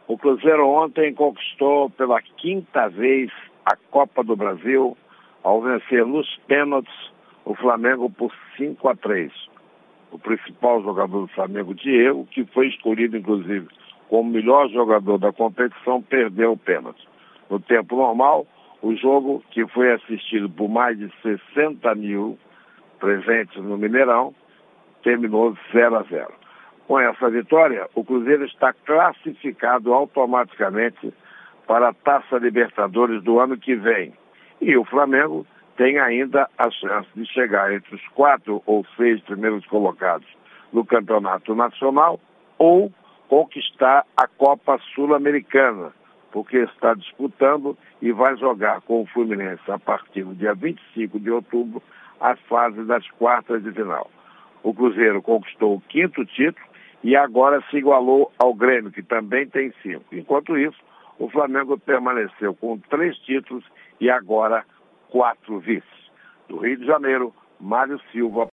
O Cruzeiro ontem conquistou pela quinta vez a Copa do Brasil ao vencer nos pênaltis o Flamengo por 5-3. O principal jogador do Flamengo, Diego, que foi escolhido inclusive como melhor jogador da competição, perdeu o pênalti. No tempo normal, o jogo, que foi assistido por mais de 60 mil presentes no Mineirão, terminou 0-0. Com essa vitória, o Cruzeiro está classificado automaticamente para a Taça Libertadores do ano que vem. E o Flamengo tem ainda a chance de chegar entre os 4 ou 6 primeiros colocados no Campeonato Nacional ou conquistar a Copa Sul-Americana, porque está disputando e vai jogar com o Fluminense a partir do dia 25 de outubro as fases das quartas de final. O Cruzeiro conquistou o 5º título e agora se igualou ao Grêmio, que também tem 5. Enquanto isso, o Flamengo permaneceu com 3 títulos e agora 4 vices. Do Rio de Janeiro, Mário Silva.